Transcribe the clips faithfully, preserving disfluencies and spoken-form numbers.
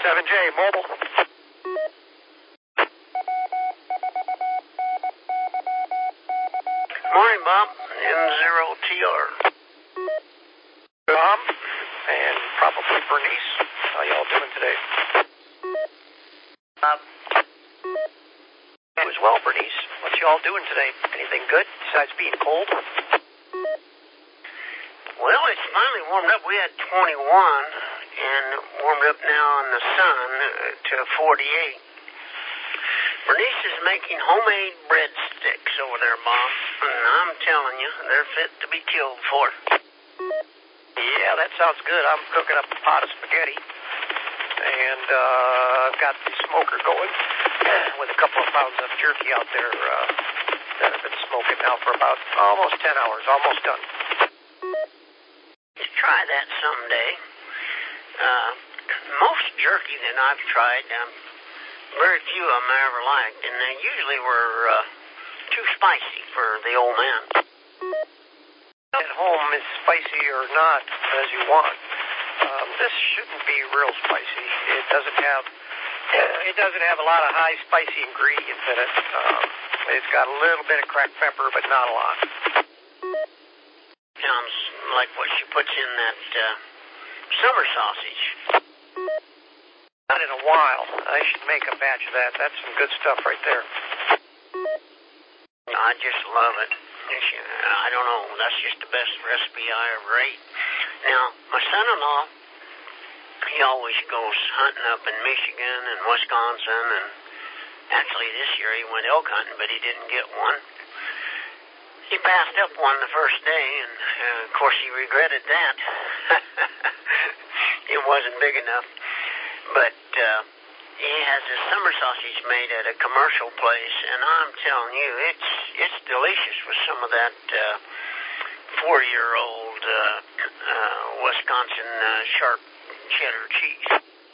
seven J, mobile. Morning, Bob. N zero T R. Bob, and probably Bernice. How y'all doing today? Bob. You as well, Bernice. What y'all doing today? Anything good besides being cold? Well, it's finally warmed up. We had twenty-one, and warmed up now in the sun uh, to forty-eight. Bernice is making homemade breadsticks over there, Bob. And I'm telling you, they're fit to be killed for. Yeah, that sounds good. I'm cooking up a pot of spaghetti. And uh, I've got the smoker going with a couple of pounds of jerky out there uh, that I've been smoking now for about almost ten hours. Almost done. Just try that someday. Uh, most jerky that I've tried, um, very few of them I ever liked, and they usually were uh, too spicy for the old man. At home is spicy or not, as you want. Um, this shouldn't be real spicy. It doesn't have it doesn't have a lot of high spicy ingredients in it. Um, it's got a little bit of cracked pepper, but not a lot. Sounds like what she puts in that uh, summer sausage. Not in a while. I should make a batch of that. That's some good stuff right there. I just love it. I don't know. That's just the best recipe I ever ate. Now, my son-in-law, he always goes hunting up in Michigan and Wisconsin, and actually this year he went elk hunting, but he didn't get one. He passed up one the first day, and uh, of course he regretted that. It wasn't big enough. But uh, he has his summer sausage made at a commercial place, and I'm telling you, it's it's delicious with some of that uh, four-year-old uh, uh, Wisconsin uh, sharp cheddar cheese.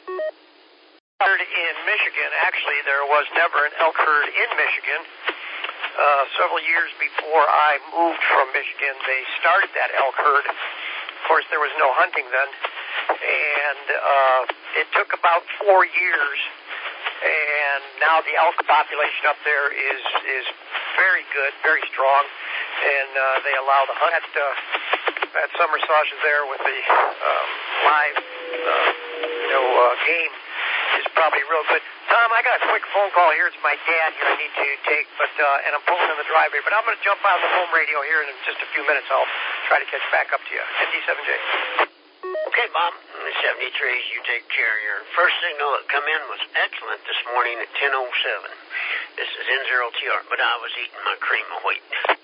In Michigan, actually, there was never an elk herd in Michigan. Uh, several years before I moved from Michigan, they started that elk herd. Of course, there was no hunting then. And uh, it took about four years, and now the elk population up there is is very good, very strong, and uh, they allow the hunt. That, uh, that summer sausage there with the um, live, uh, you know, uh, game is probably real good. Tom, I got a quick phone call here. It's my dad here I need to take, but uh, and I'm pulling in the driveway. But I'm going to jump on the home radio here in just a few minutes. I'll try to catch back up to you. N D seven J. Okay, Bob. The seventy-threes, you take care. Your first signal that come in was excellent this morning at ten oh seven. This is N zero T R, but I was eating my cream of wheat.